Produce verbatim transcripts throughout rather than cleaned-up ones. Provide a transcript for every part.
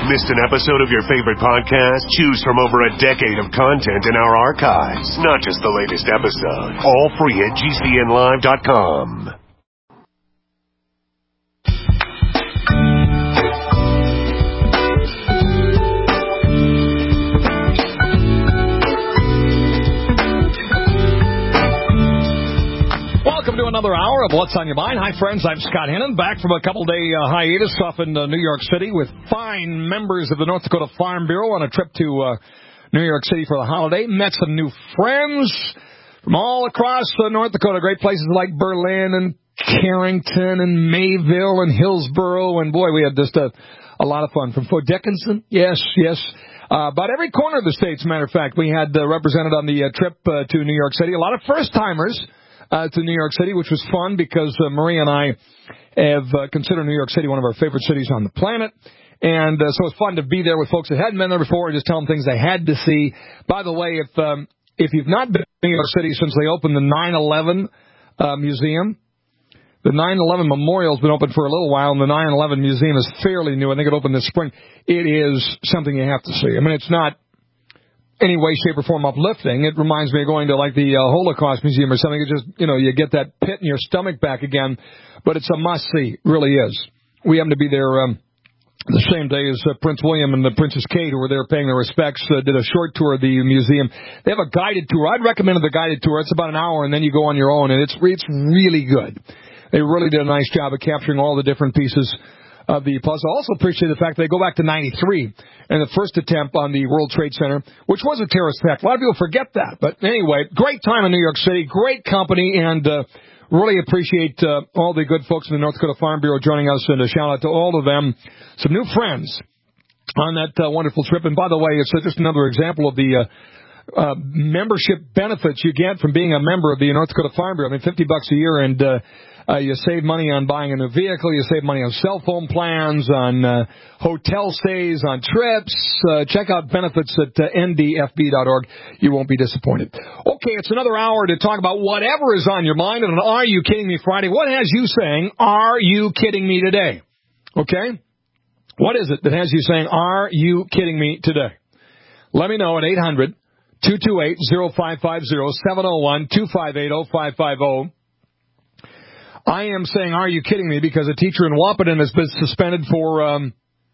Missed an episode of your favorite podcast? Choose from over a decade of content in our archives. Not just the latest episode. All free at G C N live dot com. Welcome to another hour of What's on Your Mind. Hi, friends. I'm Scott Hennon, back from a couple-day uh, hiatus off in uh, New York City with fine members of the North Dakota Farm Bureau on a trip to uh, New York City for the holiday. Met some new friends from all across uh, North Dakota, great places like Berlin and Carrington and Mayville and Hillsboro. And, boy, we had just a, a lot of fun. From Fort Dickinson, yes, yes. Uh, about every corner of the state, as a matter of fact, we had uh, represented on the uh, trip uh, to New York City. A lot of first-timers. Uh, to New York City, which was fun because uh, Maria and I have uh, considered New York City one of our favorite cities on the planet. And uh, so it's fun to be there with folks that hadn't been there before and just tell them things they had to see. By the way, if um, if you've not been to New York City since they opened the nine eleven uh, museum, the nine eleven memorial's been open for a little while, and the nine eleven museum is fairly new. I think it opened this spring. It is something you have to see. I mean, it's not any way, shape, or form uplifting. It reminds me of going to, like, the uh, Holocaust Museum or something. It just, you know, you get that pit in your stomach back again. But it's a must-see. It really is. We happened to be there um, the same day as uh, Prince William and the Princess Kate, who were there paying their respects, uh, did a short tour of the museum. They have a guided tour. I'd recommend the guided tour. It's about an hour, and then you go on your own, and it's it's really good. They really did a nice job of capturing all the different pieces of the puzzle. I also appreciate the fact that they go back to ninety-three and the first attempt on the World Trade Center, which was a terrorist attack. A lot of people forget that. But anyway, great time in New York City, great company, and uh, really appreciate uh, all the good folks in the North Dakota Farm Bureau joining us, and a shout-out to all of them. Some new friends on that uh, wonderful trip. And by the way, it's uh, just another example of the uh, uh, membership benefits you get from being a member of the North Dakota Farm Bureau. I mean, fifty bucks a year, and uh, Uh, you save money on buying a new vehicle. You save money on cell phone plans, on uh, hotel stays, on trips. Uh, check out benefits at uh, N D F B dot org. You won't be disappointed. Okay, it's another hour to talk about whatever is on your mind on an Are You Kidding Me Friday. What has you saying, Are you kidding me today? Okay? What is it that has you saying, Are you kidding me today? Let me know at eight hundred, two two eight, oh five five oh, seven oh one, two five eight, oh five five oh. I am saying, are you kidding me, because a teacher in Wahpeton has been suspended for um,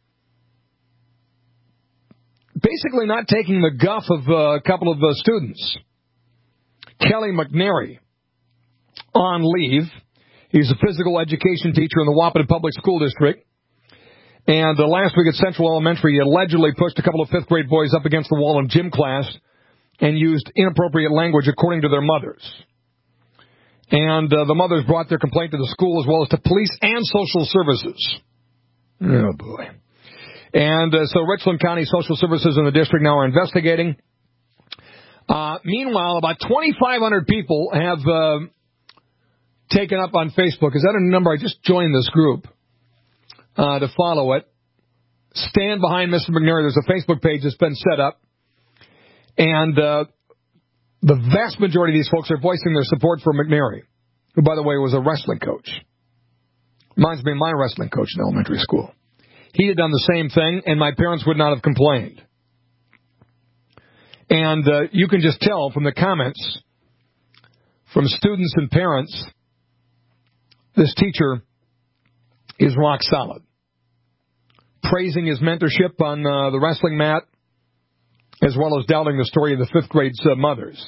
basically not taking the guff of uh, a couple of uh, students. Kelly McNary on leave. He's a physical education teacher in the Wahpeton Public School District. And uh, last week at Central Elementary, he allegedly pushed a couple of fifth-grade boys up against the wall in gym class and used inappropriate language according to their mothers. And uh, the mothers brought their complaint to the school as well as to police and social services. Oh, boy. And uh, so Richland County Social Services in the district now are investigating. Uh, meanwhile, about twenty-five hundred people have uh, taken up on Facebook. Is that a number? I just joined this group uh, to follow it. Stand Behind Mister McNary. There's a Facebook page that's been set up. And uh the vast majority of these folks are voicing their support for McNary, who, by the way, was a wrestling coach. Reminds me of my wrestling coach in elementary school. He had done the same thing, and my parents would not have complained. And uh, you can just tell from the comments from students and parents, this teacher is rock solid. Praising his mentorship on uh, the wrestling mat, as well as doubting the story of the fifth grade's uh, mothers.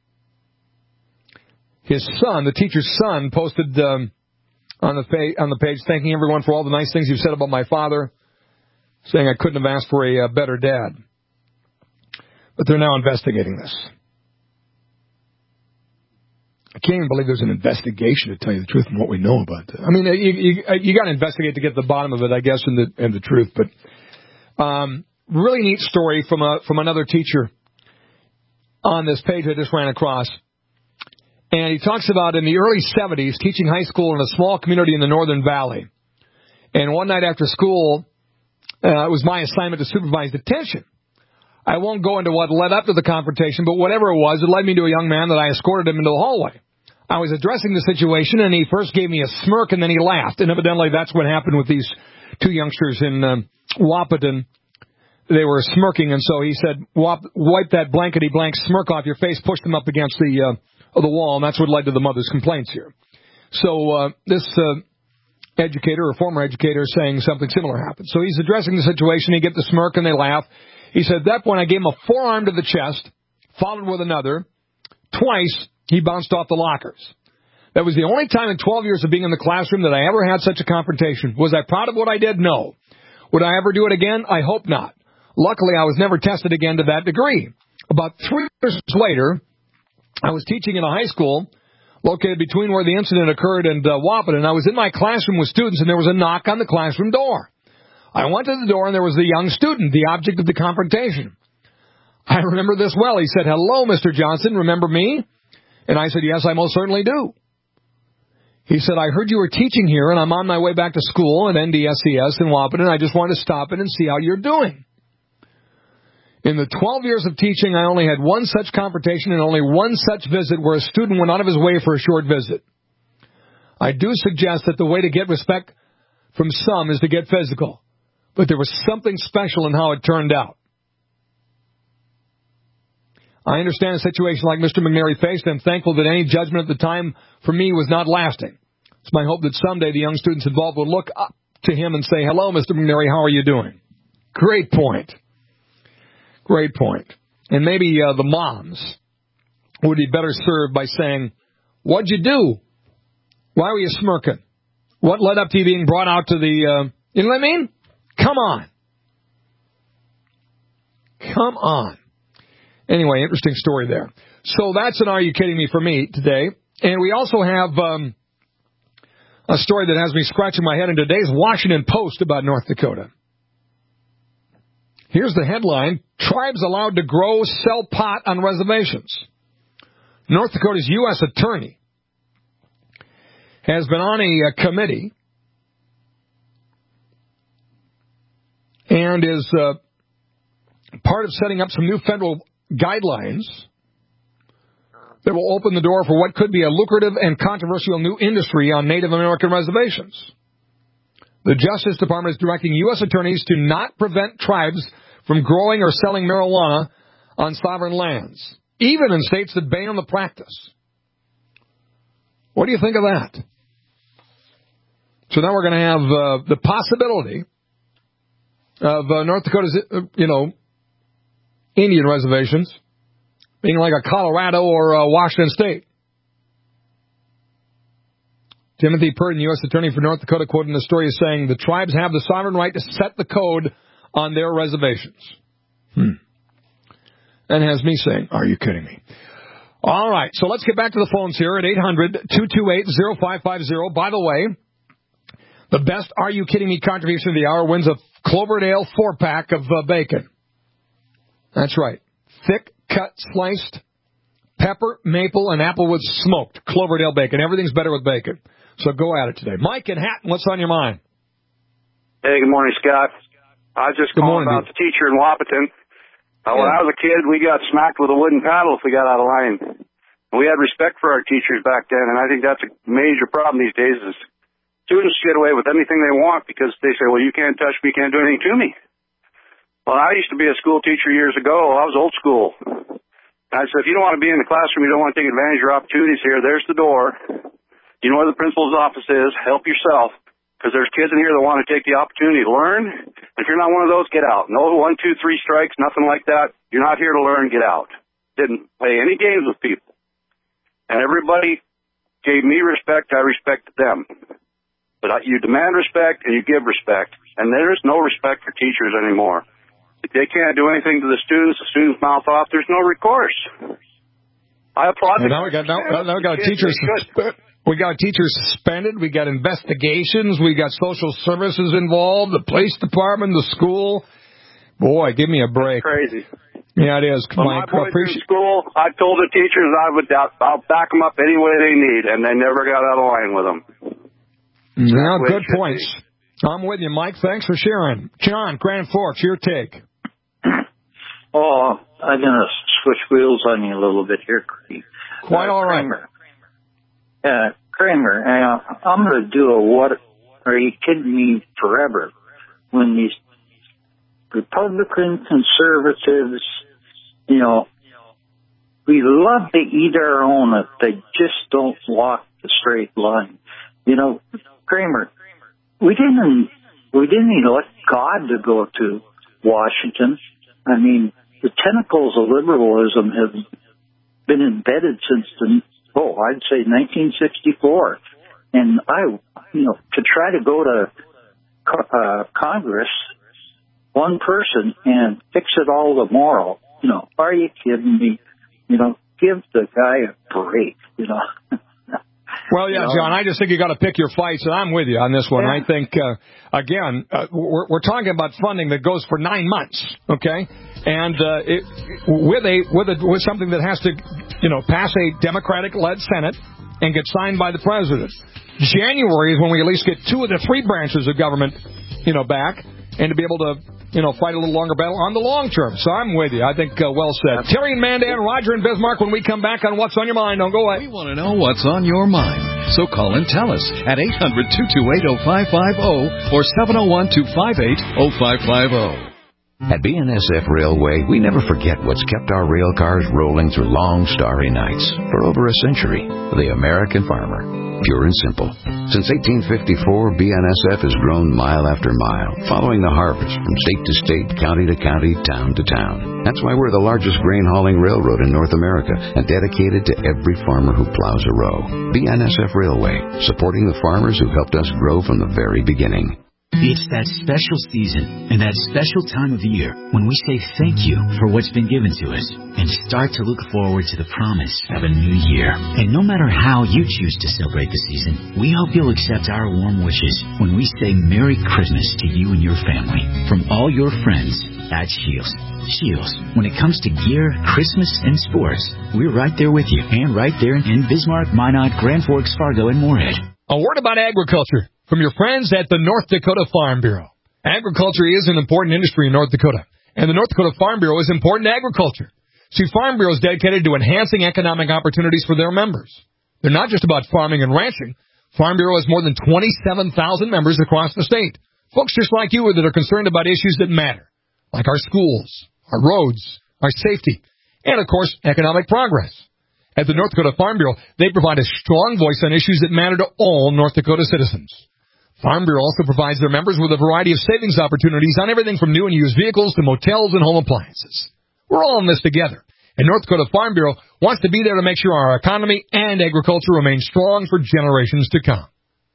His son, the teacher's son, posted um, on the fa- on the page thanking everyone for all the nice things you've said about my father, saying I couldn't have asked for a uh, better dad. But they're now investigating this. I can't even believe there's an investigation, to tell you the truth, from what we know about it. I mean, you, you, you got to investigate to get to the bottom of it, I guess, and the, and the truth. But um, really neat story from a, from another teacher on this page I just ran across. And he talks about in the early seventies teaching high school in a small community in the Northern Valley. And one night after school, uh, it was my assignment to supervise detention. I won't go into what led up to the confrontation, but whatever it was, it led me to a young man that I escorted him into the hallway. I was addressing the situation, and he first gave me a smirk, and then he laughed. And evidently that's what happened with these two youngsters in um, Wahpeton they were smirking, and so he said, wipe, wipe that blankety-blank smirk off your face, push them up against the uh, the wall, and that's what led to the mother's complaints here. So uh, this uh, educator or former educator is saying something similar happened. So he's addressing the situation. He gets the smirk, and they laugh. He said, at that point, I gave him a forearm to the chest, followed with another. Twice, he bounced off the lockers. That was the only time in twelve years of being in the classroom that I ever had such a confrontation. Was I proud of what I did? No. Would I ever do it again? I hope not. Luckily, I was never tested again to that degree. About three years later, I was teaching in a high school located between where the incident occurred and uh, Wahpeton. I was in my classroom with students, and there was a knock on the classroom door. I went to the door, and there was the young student, the object of the confrontation. I remember this well. He said, hello, Mister Johnson, remember me? And I said, yes, I most certainly do. He said, I heard you were teaching here, and I'm on my way back to school at N D S C S in Wahpeton. I just wanted to stop in and see how you're doing. In the twelve years of teaching, I only had one such confrontation and only one such visit where a student went out of his way for a short visit. I do suggest that the way to get respect from some is to get physical, but there was something special in how it turned out. I understand a situation like Mister McNary faced, and I'm thankful that any judgment at the time for me was not lasting. It's my hope that someday the young students involved will look up to him and say, hello, Mister McNary, how are you doing? Great point. Great point. And maybe uh, the moms would be better served by saying, what'd you do? Why were you smirking? What led up to you being brought out to the, uh, you know what I mean? Come on. Come on. Anyway, interesting story there. So that's an Are You Kidding Me for me today. And we also have um, a story that has me scratching my head in today's Washington Post about North Dakota. Here's the headline, Tribes Allowed to Grow, Sell Pot on Reservations. North Dakota's U S attorney has been on a, a committee and is uh, part of setting up some new federal guidelines that will open the door for what could be a lucrative and controversial new industry on Native American reservations. The Justice Department is directing U S attorneys to not prevent tribes from growing or selling marijuana on sovereign lands, even in states that ban the practice. What do you think of that? So now we're going to have uh, the possibility of uh, North Dakota's, uh, you know, Indian reservations being like a Colorado or a Washington State. Timothy Purdon, U S Attorney for North Dakota, quoted in the story, is saying the tribes have the sovereign right to set the code on their reservations. Hmm. And has me saying, are you kidding me? All right, so let's get back to the phones here at eight hundred, two two eight, oh five five oh. By the way, the best Are You Kidding Me contribution of the hour wins a Cloverdale four-pack of uh, bacon. That's right. Thick, cut, sliced, pepper, maple, and applewood smoked Cloverdale bacon. Everything's better with bacon. So go at it today. Mike in Hatton, what's on your mind? Hey, good morning, Scott. I was just good calling morning, about dude. the teacher in Wahpeton. Uh, yeah. When I was a kid, we got smacked with a wooden paddle if we got out of line. We had respect for our teachers back then, and I think that's a major problem these days is students get away with anything they want because they say, well, you can't touch me, you can't do anything to me. Well, I used to be a school teacher years ago. I was old school. I said, if you don't want to be in the classroom, you don't want to take advantage of your opportunities here, there's the door. You know where the principal's office is. Help yourself, because there's kids in here that want to take the opportunity to learn. And if you're not one of those, get out. No one, two, three strikes, nothing like that. You're not here to learn, get out. Didn't play any games with people. And everybody gave me respect, I respected them. But you demand respect and you give respect. And there's no respect for teachers anymore. If they can't do anything to the students, the students mouth off, there's no recourse. I applaud them. Now we got now, now we got teachers. We got teachers suspended. We got investigations. We got social services involved. The police department, the school. Boy, give me a break. That's crazy. Yeah, it is. When my boys were in school, I told the teachers I would I'll back them up any way they need, and they never got out of line with them. Now, good points. Be. I'm with you, Mike. Thanks for sharing. John, Grand Forks, your take. Oh, I'm going to switch wheels on you a little bit here, Craig. Quite uh, all right. Kramer. Uh, Kramer, uh, I'm going to do a what, are you kidding me forever when these Republican conservatives, you know, we love to eat our own if they just don't walk the straight line. You know, Kramer, we didn't we didn't elect God to go to Washington. I mean, the tentacles of liberalism have been embedded since the oh, I'd say nineteen sixty-four. And I, you know, to try to go to uh, Congress, one person, and fix it all tomorrow, you know, are you kidding me? You know, give the guy a break, you know. Well, yeah, you know? John, I just think you got to pick your fights, and I'm with you on this one. Yeah. I think, uh, again, uh, we're, we're talking about funding that goes for nine months, okay? And uh, it, with a with a with something that has to, you know, pass a Democratic-led Senate and get signed by the president. January is when we at least get two of the three branches of government, you know, back, and to be able to, you know, fight a little longer battle on the long term. So I'm with you. I think uh, well said. Terry and Mandan, Roger and Bismarck, when we come back on What's on Your Mind, don't go away. We want to know what's on your mind. So call and tell us at eight hundred, two two eight, oh five five oh or seven oh one, two five eight, oh five five oh. At B N S F Railway, we never forget what's kept our rail cars rolling through long, starry nights for over a century. The American farmer. Pure and simple. Since eighteen fifty-four, B N S F has grown mile after mile, following the harvest from state to state, county to county, town to town. That's why we're the largest grain hauling railroad in North America and dedicated to every farmer who plows a row. B N S F Railway, supporting the farmers who helped us grow from the very beginning. It's that special season and that special time of year when we say thank you for what's been given to us and start to look forward to the promise of a new year. And no matter how you choose to celebrate the season, we hope you'll accept our warm wishes when we say Merry Christmas to you and your family from all your friends at Shields. Shields, when it comes to gear, Christmas, and sports, we're right there with you and right there in Bismarck, Minot, Grand Forks, Fargo, and Moorhead. A word about agriculture from your friends at the North Dakota Farm Bureau. Agriculture is an important industry in North Dakota, and the North Dakota Farm Bureau is important to agriculture. See, Farm Bureau is dedicated to enhancing economic opportunities for their members. They're not just about farming and ranching. Farm Bureau has more than twenty-seven thousand members across the state. Folks just like you that are concerned about issues that matter, like our schools, our roads, our safety, and, of course, economic progress. At the North Dakota Farm Bureau, they provide a strong voice on issues that matter to all North Dakota citizens. Farm Bureau also provides their members with a variety of savings opportunities on everything from new and used vehicles to motels and home appliances. We're all in this together, and North Dakota Farm Bureau wants to be there to make sure our economy and agriculture remain strong for generations to come.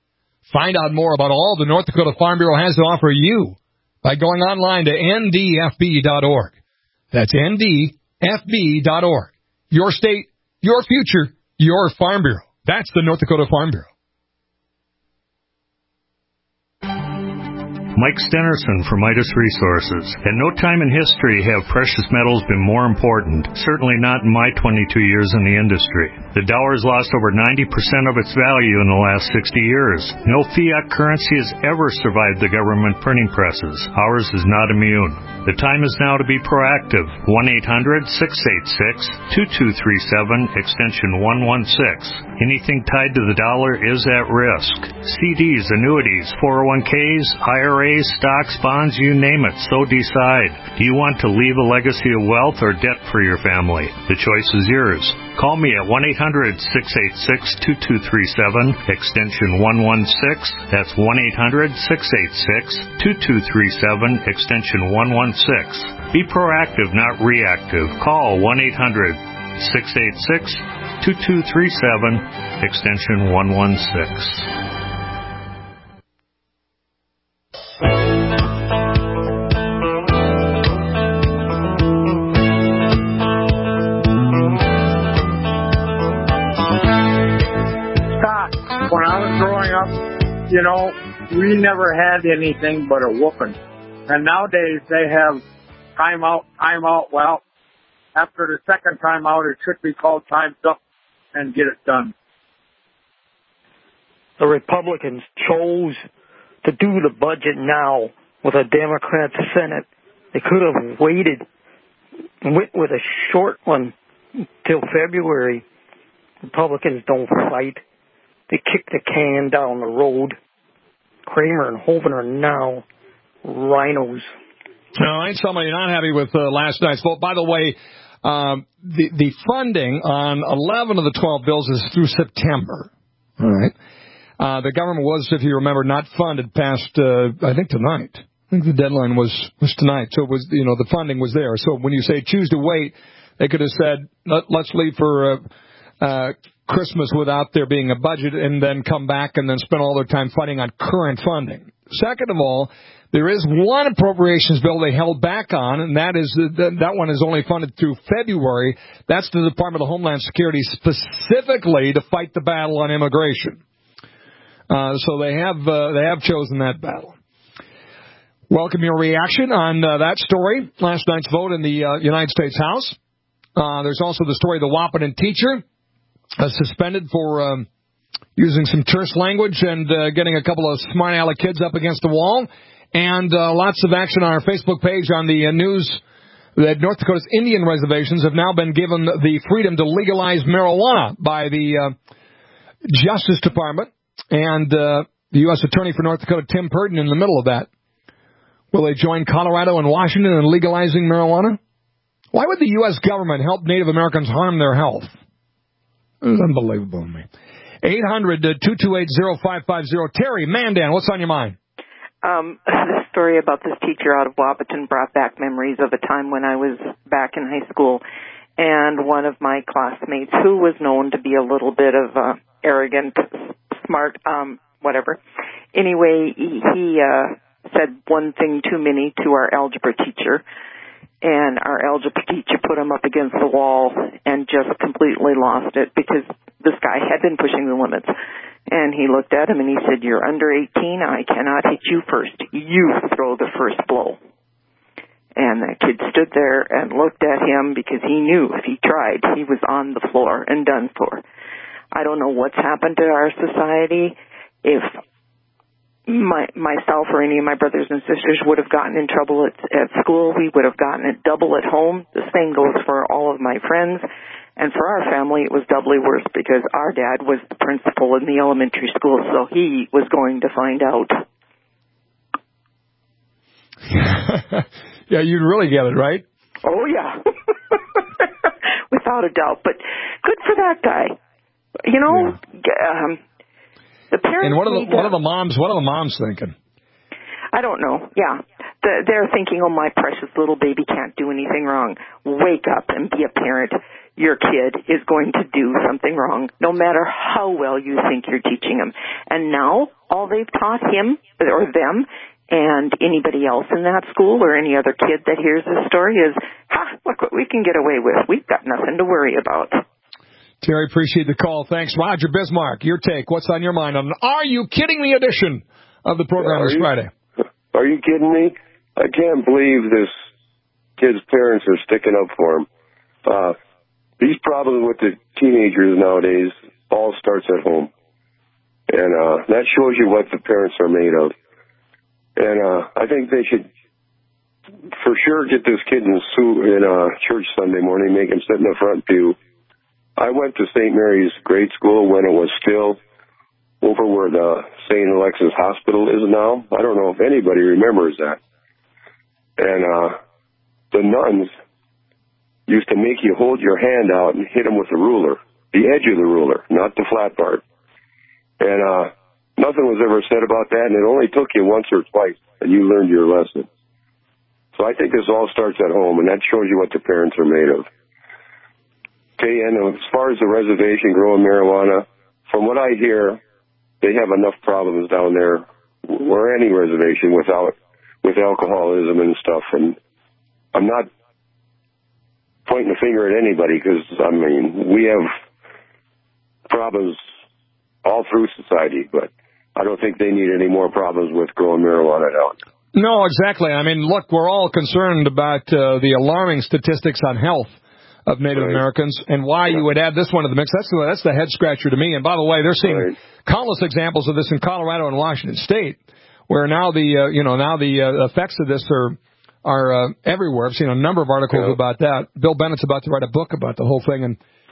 Find out more about all the North Dakota Farm Bureau has to offer you by going online to N D F B dot org. That's N D F B dot org. Your state, your future, your Farm Bureau. That's the North Dakota Farm Bureau. Mike Stenerson from Midas Resources. At no time in history have precious metals been more important, certainly not in my twenty-two years in the industry. The dollar has lost over ninety percent of its value in the last sixty years. No fiat currency has ever survived the government printing presses. Ours is not immune. The time is now to be proactive. one eight hundred, six eight six, two two three seven, extension one one six. Anything tied to the dollar is at risk. C Ds, annuities, four oh one Ks, I R As, stocks, bonds, you name it, so decide. Do you want to leave a legacy of wealth or debt for your family? The choice is yours. Call me at one eight hundred, six eight six, two two three seven, extension one one six. That's one eight hundred, six eight six, two two three seven, extension one one six. Be proactive, not reactive. Call one eight hundred, six eight six, two two three seven, extension one one six. When I was growing up, you know, we never had anything but a whooping. And nowadays they have time out, time out. Well, after the second time out, it should be called time's up and get it done. The Republicans chose to do the budget now with a Democrat Senate. They could have waited with, with a short one till February. Republicans don't fight. They kick the can down the road. Kramer and Hoeven are now rhinos No, ain't somebody not happy with uh, last night's vote. By the way, um, the the funding on eleven of the twelve bills is through September. All right. Uh, the government was, if you remember, not funded past, uh, I think, tonight. I think the deadline was, was tonight. So it was, you know, the funding was there. So when you say choose to wait, they could have said, Let, let's leave for uh, uh, Christmas without there being a budget and then come back and then spend all their time fighting on current funding. Second of all, there is one appropriations bill they held back on, and that is that, that one is only funded through February. That's the Department of Homeland Security specifically to fight the battle on immigration. Uh, so they have uh, they have chosen that battle. Welcome your reaction on uh, that story, last night's vote in the uh, United States House. Uh, there's also the story of the Wahpeton teacher uh, suspended for um, using some terse language and uh, getting a couple of smart aleck kids up against the wall. And uh, lots of action on our Facebook page on the uh, news that North Dakota's Indian reservations have now been given the freedom to legalize marijuana by the uh, Justice Department. And uh, the U S Attorney for North Dakota, Tim Purdon, in the middle of that. Will they join Colorado and Washington in legalizing marijuana? Why would the U S government help Native Americans harm their health? It's unbelievable to me. eight hundred, two two eight, oh five five oh. Terry Mandan, what's on your mind? Um, the story about this teacher out of Wahpeton brought back memories of a time when I was back in high school, and one of my classmates, who was known to be a little bit of uh, arrogant, smart, um, whatever. Anyway, he, he uh, said one thing too many to our algebra teacher, and our algebra teacher put him up against the wall and just completely lost it because this guy had been pushing the limits. And he looked at him and he said, "You're under eighteen. I cannot hit you first. You throw the first blow." And the kid stood there and looked at him because he knew if he tried, he was on the floor and done for. I don't know what's happened to our society. If my myself or any of my brothers and sisters would have gotten in trouble at, at school, we would have gotten it double at home. The same goes for all of my friends. And for our family, it was doubly worse because our dad was the principal in the elementary school, so he was going to find out. Yeah, you'd really get it, right? Oh, yeah. Without a doubt. But good for that guy. You know, yeah. um, the parents... And what are the, what are the moms, what are the moms thinking? I don't know, yeah. The, they're thinking, oh, my precious little baby can't do anything wrong. Wake up and be a parent. Your kid is going to do something wrong, no matter how well you think you're teaching him. And now, all they've taught him, or them, and anybody else in that school, or any other kid that hears this story is, ha, look what we can get away with. We've got nothing to worry about. Terry, appreciate the call. Thanks. Roger Bismarck, your take. What's on your mind on an Are You Kidding Me edition of the program this Friday? Are you kidding me? I can't believe this kid's parents are sticking up for him. Uh, these problems with the teenagers nowadays all starts at home. And uh, that shows you what the parents are made of. And uh, I think they should for sure get this kid in, in uh, church Sunday morning, make him sit in the front pew. I went to Saint Mary's grade school when it was still over where the Saint Alexis Hospital is now. I don't know if anybody remembers that. And uh, the nuns used to make you hold your hand out and hit them with a ruler, the edge of the ruler, not the flat part. And uh, nothing was ever said about that, and it only took you once or twice, and you learned your lesson. So I think this all starts at home, and that shows you what the parents are made of. Okay, and as far as the reservation growing marijuana, from what I hear, they have enough problems down there, or any reservation, without with alcoholism and stuff. And I'm not pointing a finger at anybody because, I mean, we have problems all through society, but I don't think they need any more problems with growing marijuana down. No, exactly. I mean, look, we're all concerned about uh, the alarming statistics on health of Native right. Americans, and why yeah. you would add this one to the mix. That's the, that's the head-scratcher to me. And by the way, they're seeing right. countless examples of this in Colorado and Washington State, where now the, uh, you know, now the uh, effects of this are are uh, everywhere. I've seen a number of articles yeah. about that. Bill Bennett's about to write a book about the whole thing, and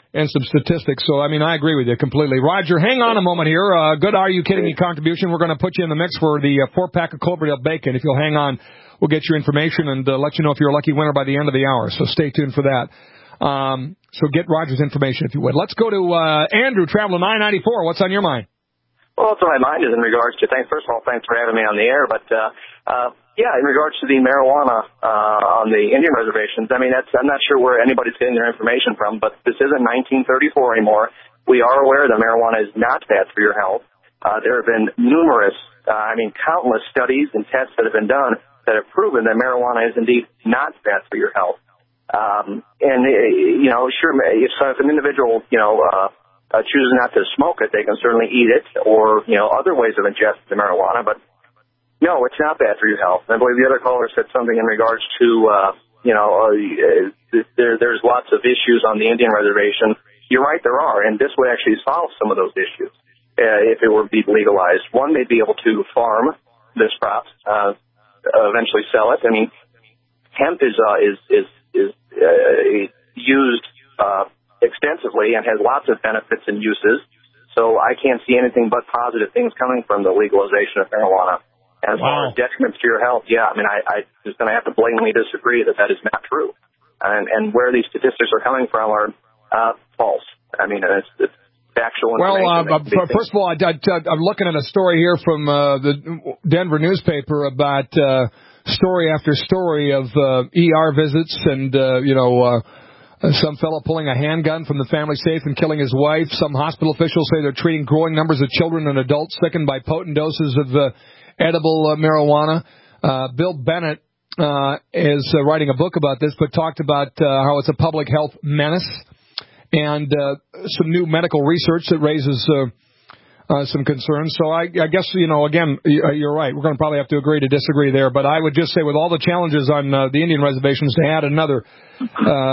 and some statistics. So, I mean, I agree with you completely. Roger, hang on a moment here. Uh, good Are You Kidding Me contribution. We're going to put you in the mix for the uh, four-pack of Cloverdale bacon. If you'll hang on, we'll get your information and uh, let you know if you're a lucky winner by the end of the hour. So stay tuned for that. Um, so get Roger's information if you would. Let's go to uh, Andrew, traveling nine ninety-four. What's on your mind? Well, what's on my mind is in regards to, thanks, first of all, thanks for having me on the air, but, uh, uh, yeah, in regards to the marijuana, uh, on the Indian reservations, I mean, that's, I'm not sure where anybody's getting their information from, but this isn't nineteen thirty-four anymore. We are aware that marijuana is not bad for your health. Uh, there have been numerous, uh, I mean, countless studies and tests that have been done that have proven that marijuana is indeed not bad for your health. Um, and, uh, you know, sure, if, if an individual, you know, uh, Uh, chooses not to smoke it, they can certainly eat it or, you know, other ways of ingesting the marijuana. But, no, it's not bad for your health. I believe the other caller said something in regards to, uh, you know, uh, there, there's lots of issues on the Indian reservation. You're right, there are, and this would actually solve some of those issues uh, if it were to be legalized. One, they'd be able to farm this crop, uh, eventually sell it. I mean, hemp is, uh, is, is, is uh, used uh extensively and has lots of benefits and uses. So I can't see anything but positive things coming from the legalization of marijuana. As wow. far as detriments to your health, yeah, I mean, I, I just going to have to blatantly disagree that that is not true. And, and where these statistics are coming from are uh, false. I mean, it's, it's factual information. Well, uh, first of all, I, I, I'm looking at a story here from uh, the Denver newspaper about uh, story after story of uh, E R visits and, uh, you know, uh, some fellow pulling a handgun from the family safe and killing his wife. Some hospital officials say they're treating growing numbers of children and adults sickened by potent doses of uh, edible uh, marijuana. Uh, Bill Bennett uh, is uh, writing a book about this, but talked about uh, how it's a public health menace and uh, some new medical research that raises uh, uh, some concerns. So I, I guess, you know, again, you're right. We're going to probably have to agree to disagree there. But I would just say with all the challenges on uh, the Indian reservations, to add another uh,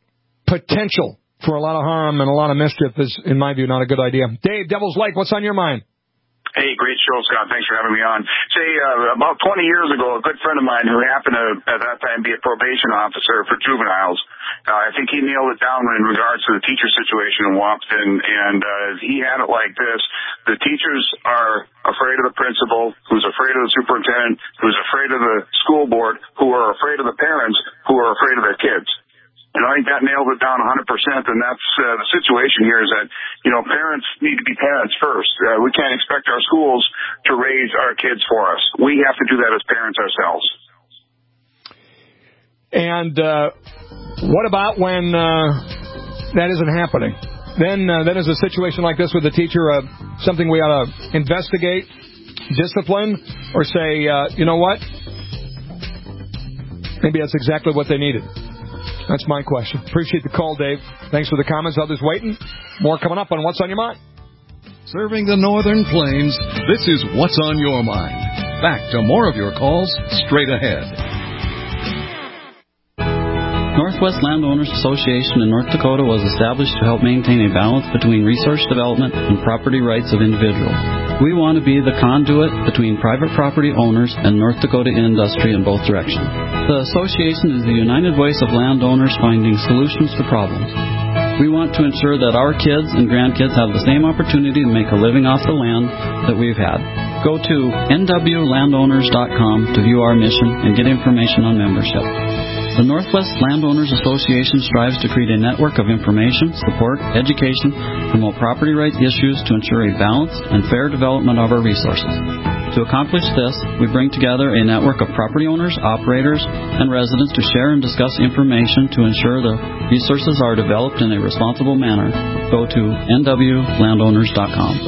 potential for a lot of harm and a lot of mischief is, in my view, not a good idea. Dave, Devil's Lake, what's on your mind? Hey, great show, Scott. Thanks for having me on. Say, uh, about twenty years ago, a good friend of mine who happened to, at that time, be a probation officer for juveniles, uh, I think he nailed it down in regards to the teacher situation in Wahpeton, and uh, he had it like this. The teachers are afraid of the principal, who's afraid of the superintendent, who's afraid of the school board, who are afraid of the parents, who are afraid of their kids. And I think that nailed it down one hundred percent, and that's uh, the situation here is that, you know, parents need to be parents first. Uh, we can't expect our schools to raise our kids for us. We have to do that as parents ourselves. And uh, what about when uh, that isn't happening? Then uh, then is a situation like this with the teacher uh, something we ought to investigate, discipline, or say, uh, you know what? Maybe that's exactly what they needed. That's my question. Appreciate the call, Dave. Thanks for the comments. Others waiting. More coming up on What's on Your Mind. Serving the Northern Plains, this is What's on Your Mind. Back to more of your calls straight ahead. Northwest Landowners Association in North Dakota was established to help maintain a balance between resource development and property rights of individuals. We want to be the conduit between private property owners and North Dakota industry in both directions. The association is the united voice of landowners finding solutions to problems. We want to ensure that our kids and grandkids have the same opportunity to make a living off the land that we've had. Go to N W landowners dot com to view our mission and get information on membership. The Northwest Landowners Association strives to create a network of information, support, education, promote property rights issues to ensure a balanced and fair development of our resources. To accomplish this, we bring together a network of property owners, operators, and residents to share and discuss information to ensure the resources are developed in a responsible manner. Go to N W landowners dot com.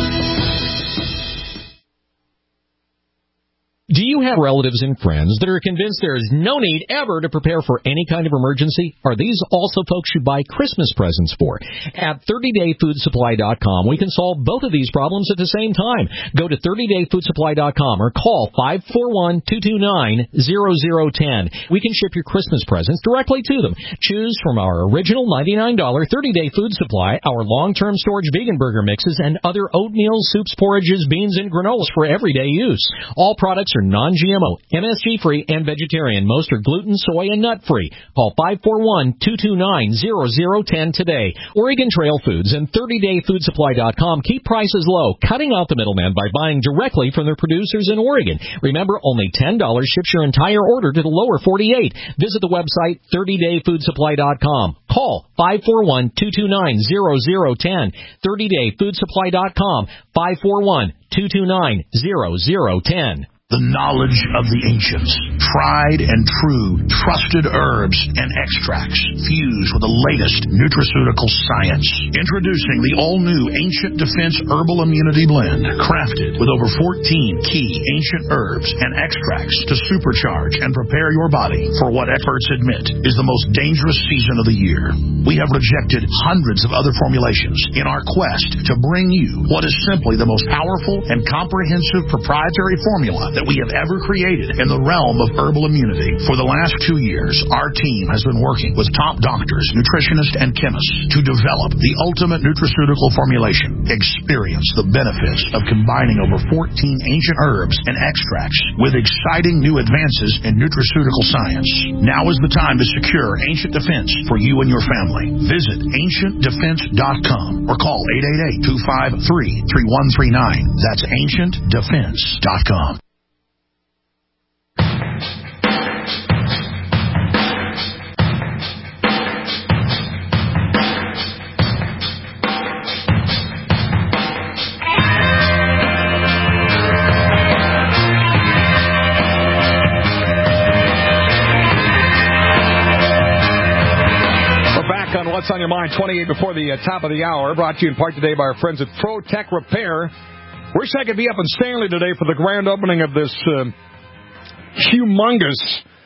Do you have relatives and friends that are convinced there is no need ever to prepare for any kind of emergency? Are these also folks you buy Christmas presents for? At thirty day food supply dot com, we can solve both of these problems at the same time. Go to thirty day food supply dot com or call five four one, two two nine, zero zero one zero. We can ship your Christmas presents directly to them. Choose from our original ninety-nine dollars thirty day food supply, our long-term storage vegan burger mixes, and other oatmeal, soups, porridges, beans, and granolas for everyday use. All products are non-G M O, M S G-free, and vegetarian. Most are gluten, soy, and nut-free. Call five four one, two two nine, zero zero one zero today. Oregon Trail Foods and thirty day food supply dot com keep prices low, cutting out the middleman by buying directly from their producers in Oregon. Remember, only ten dollars ships your entire order to the lower forty-eight. Visit the website thirty day food supply dot com. Call five four one, two two nine, zero zero one zero. thirty day food supply dot com. five four one, two two nine, zero zero one zero. The knowledge of the ancients, tried and true, trusted herbs and extracts fused with the latest nutraceutical science. Introducing the all-new Ancient Defense Herbal Immunity Blend, crafted with over fourteen key ancient herbs and extracts to supercharge and prepare your body for what experts admit is the most dangerous season of the year. We have rejected hundreds of other formulations in our quest to bring you what is simply the most powerful and comprehensive proprietary formula that we have ever created in the realm of herbal immunity. For the last two years, our team has been working with top doctors, nutritionists, and chemists to develop the ultimate nutraceutical formulation. Experience the benefits of combining over fourteen ancient herbs and extracts with exciting new advances in nutraceutical science. Now is the time to secure Ancient Defense for you and your family. Visit ancient defense dot com or call eight eight eight, two five three, three one three nine. That's ancient defense dot com. On What's on Your Mind, twenty-eight before the uh, top of the hour, brought to you in part today by our friends at Pro Tech Repair. Wish I could be up in Stanley today for the grand opening of this uh, humongous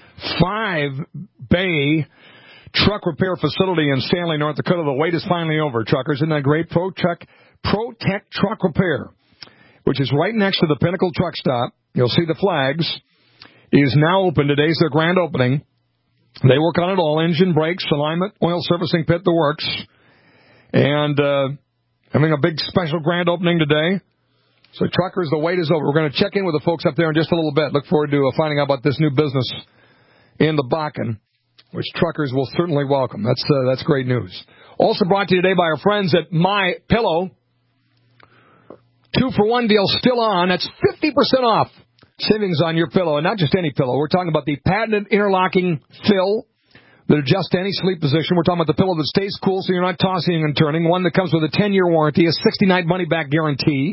five-bay truck repair facility in Stanley, North Dakota. The wait is finally over, truckers. Isn't that great? Pro Tech, Pro Tech Truck Repair, which is right next to the Pinnacle Truck Stop. You'll see the flags. Is now open. Today's their grand opening. They work on it all, engine, brakes, alignment, oil servicing, pit, the works. And uh, having a big special grand opening today. So, truckers, the wait is over. We're going to check in with the folks up there in just a little bit. Look forward to uh, finding out about this new business in the Bakken, which truckers will certainly welcome. That's uh, that's great news. Also brought to you today by our friends at My Pillow. Two for one deal still on. That's fifty percent off. Savings on your pillow, and not just any pillow. We're talking about the patented interlocking fill that adjusts to any sleep position. We're talking about the pillow that stays cool so you're not tossing and turning, one that comes with a ten-year warranty, a sixty-night money-back guarantee.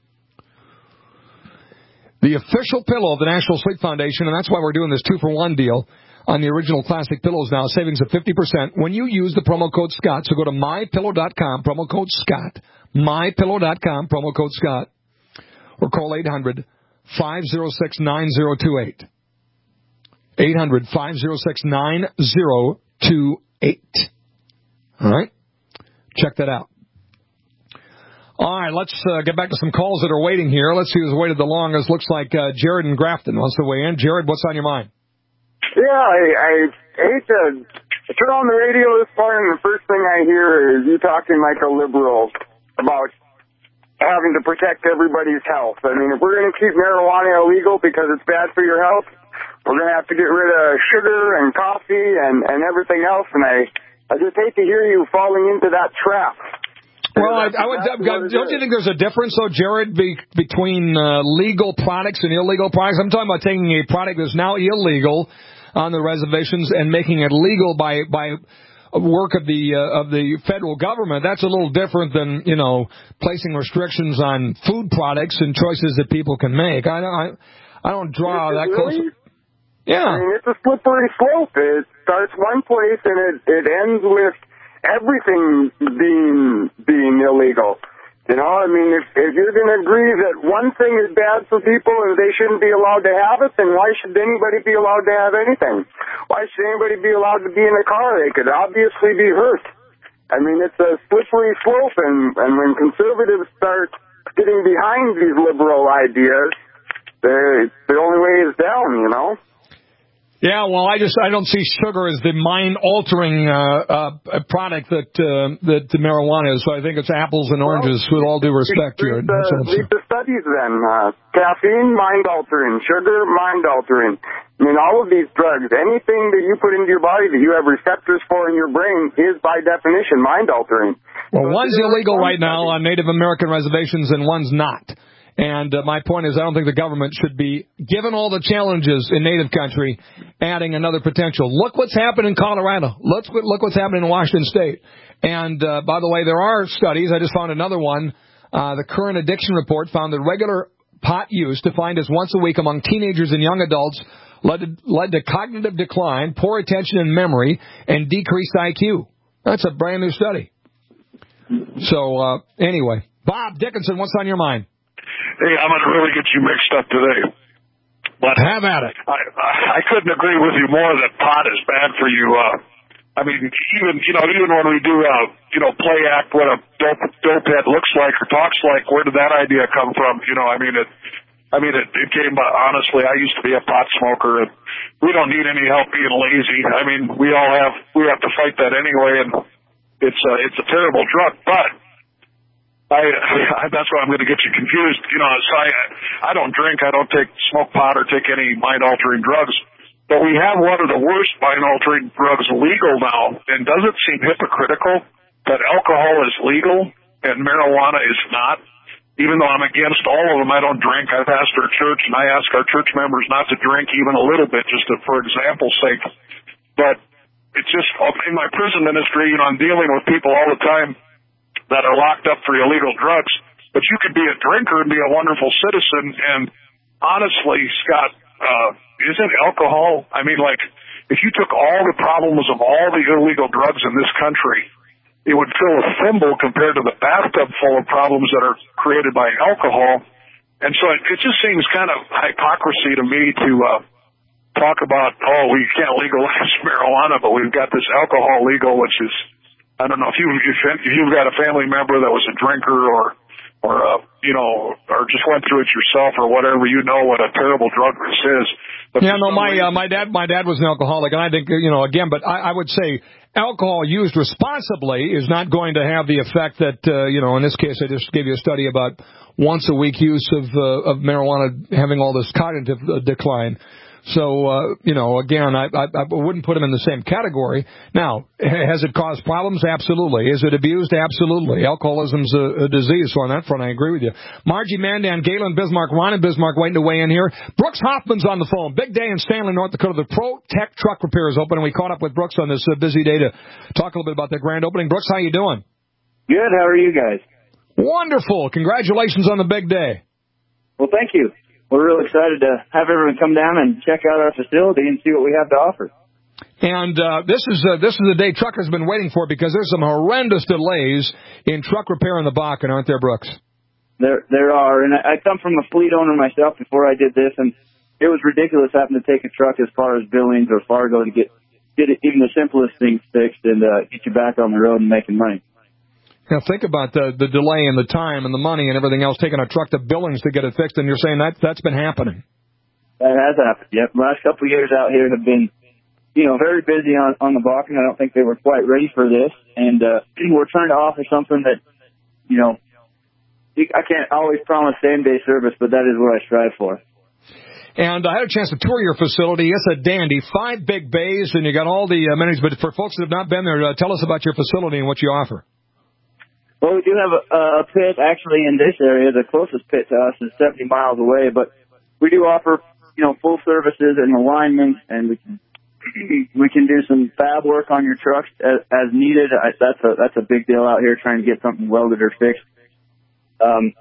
The official pillow of the National Sleep Foundation, and that's why we're doing this two-for-one deal on the original classic pillows now, savings of fifty percent when you use the promo code Scott. So go to my pillow dot com, promo code Scott, my pillow dot com, promo code Scott, or call eight hundred, five oh six, nine oh two eight. eight hundred, five oh six, nine oh two eight. All right? Check that out. All right, let's uh, get back to some calls that are waiting here. Let's see who's waited the longest. Looks like uh, Jared in Grafton wants to weigh in. Jared, what's on your mind? Yeah, I, I hate to turn on the radio this morning, and the first thing I hear is you talking like a liberal about having to protect everybody's health. I mean, if we're going to keep marijuana illegal because it's bad for your health, we're going to have to get rid of sugar and coffee and, and everything else. And I, I just hate to hear you falling into that trap. Well, I, I would. Don't you think there's a difference, though, Jared, be, between uh, legal products and illegal products? I'm talking about taking a product that's now illegal on the reservations and making it legal by by. work of the uh, of the federal government. That's a little different than, you know, placing restrictions on food products and choices that people can make. I don't I, I don't draw that close. Really? Yeah, I mean, it's a slippery slope. It starts one place and it it ends with everything being being illegal. You know, I mean, if, if you're going to agree that one thing is bad for people and they shouldn't be allowed to have it, then why should anybody be allowed to have anything? Why should anybody be allowed to be in a car? They could obviously be hurt. I mean, it's a slippery slope, and, and when conservatives start getting behind these liberal ideas, the only way is down, you know? Yeah, well, I just I don't see sugar as the mind-altering uh, uh, product that uh, that the marijuana is. So I think it's apples and oranges. Well, with all due respect, here. Read the, read the studies then. Uh, caffeine, mind-altering. Sugar, mind-altering. I mean, all of these drugs, anything that you put into your body that you have receptors for in your brain is by definition mind-altering. Well, so one's illegal right now on Native American reservations, and one's not. And uh, my point is, I don't think the government should be, given all the challenges in Native country, adding another potential. Look what's happened in Colorado. Look, look what's happening in Washington State. And, uh, by the way, there are studies. I just found another one. Uh, the current addiction report found that regular pot use, defined as once a week among teenagers and young adults, led to, led to cognitive decline, poor attention and memory, and decreased I Q. That's a brand new study. So, uh, anyway. Bob Dickinson, what's on your mind? Hey, I'm going to really get you mixed up today. But have at it. I, I couldn't agree with you more that pot is bad for you. Uh, I mean, even you know, even when we do, uh, you know, play act what a dope, dope head looks like or talks like, where did that idea come from? You know, I mean, it. I mean, it, it came. Uh, honestly, I used to be a pot smoker, and we don't need any help being lazy. I mean, we all have we have to fight that anyway, and it's uh, it's a terrible drug, but. I, I, that's why I'm going to get you confused. You know, so I, I don't drink, I don't take smoke pot or take any mind-altering drugs. But we have one of the worst mind-altering drugs legal now. And does it seem hypocritical that alcohol is legal and marijuana is not? Even though I'm against all of them, I don't drink. I pastor a church, and I ask our church members not to drink even a little bit, just to, for example's sake. But it's just, in my prison ministry, you know, I'm dealing with people all the time that are locked up for illegal drugs, but you could be a drinker and be a wonderful citizen. And honestly, Scott, uh, isn't alcohol, I mean, like, if you took all the problems of all the illegal drugs in this country, it would fill a thimble compared to the bathtub full of problems that are created by alcohol. And so it, it just seems kind of hypocrisy to me to uh, talk about, oh, we can't legalize marijuana, but we've got this alcohol legal, which is, I don't know if you if you've got a family member that was a drinker or or uh, you know or just went through it yourself or whatever, you know what a terrible drug this is. But yeah, no, my uh, my dad my dad was an alcoholic, and I think you know again, but I, I would say alcohol used responsibly is not going to have the effect that uh, you know. In this case, I just gave you a study about once a week use of uh, of marijuana having all this cognitive uh, decline. So, uh, you know, again, I, I, I wouldn't put them in the same category. Now, has it caused problems? Absolutely. Is it abused? Absolutely. Alcoholism's a, a disease, so on that front, I agree with you. Margie Mandan, Galen Bismarck, Ron and Bismarck waiting to weigh in here. Brooks Hoffman's on the phone. Big day in Stanley, North Dakota. The Pro Tech Truck Repair is open, and we caught up with Brooks on this uh, busy day to talk a little bit about their grand opening. Brooks, how you doing? Good. How are you guys? Wonderful. Congratulations on the big day. Well, thank you. We're real excited to have everyone come down and check out our facility and see what we have to offer. And uh, this is uh, this is the day truckers have been waiting for, because there's some horrendous delays in truck repair in the Bakken, aren't there, Brooks? There there are, and I come from a fleet owner myself before I did this, and it was ridiculous having to take a truck as far as Billings or Fargo to get get even the simplest things fixed and uh, get you back on the road and making money. Now, think about the the delay and the time and the money and everything else, taking a truck to Billings to get it fixed, and you're saying that that's been happening. That has happened, yep. The last couple of years out here have been, you know, very busy on, on the Bakken. I don't think they were quite ready for this, and uh, we're trying to offer something that, you know, I can't always promise same-day service, but that is what I strive for. And I had a chance to tour your facility. It's a dandy. Five big bays, and you got all the amenities. But for folks that have not been there, uh, tell us about your facility and what you offer. Well, we do have a, a pit actually in this area. The closest pit to us is seventy miles away, but we do offer, you know, full services and alignment, and we can we can do some fab work on your trucks as, as needed. I, that's a that's a big deal out here, trying to get something welded or fixed. Um,